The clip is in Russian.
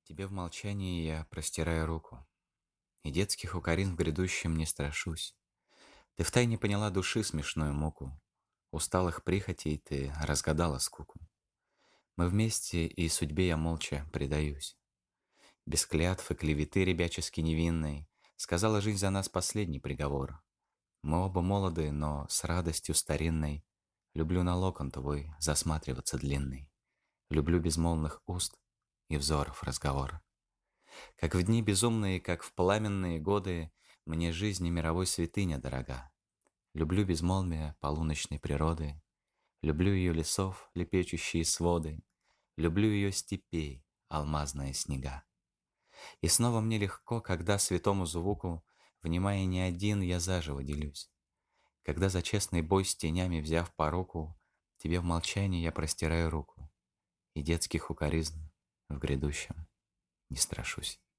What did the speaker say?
Тебе в молчании я простираю руку, и детских укорин в грядущем не страшусь. Ты втайне поняла души смешную муку, усталых прихотей ты разгадала скуку. Мы вместе, и судьбе я молча предаюсь. Без клятв и клеветы ребячески невинной сказала жизнь за нас последний приговор. Мы оба молоды, но с радостью старинной люблю на локон твой засматриваться длинный. Люблю безмолвных уст и взоров разговор. Как в дни безумные, как в пламенные годы, мне жизнь и мировой святыня дорога. Люблю безмолвие полуночной природы, люблю ее лесов, лепечущие своды, люблю ее степей, алмазные снега. И снова мне легко, когда святому звуку, внимая не один, я заживо делюсь. Когда за честный бой с тенями взяв поруку, тебе в молчании я простираю руку, и детских укоризн в грядущем не страшусь.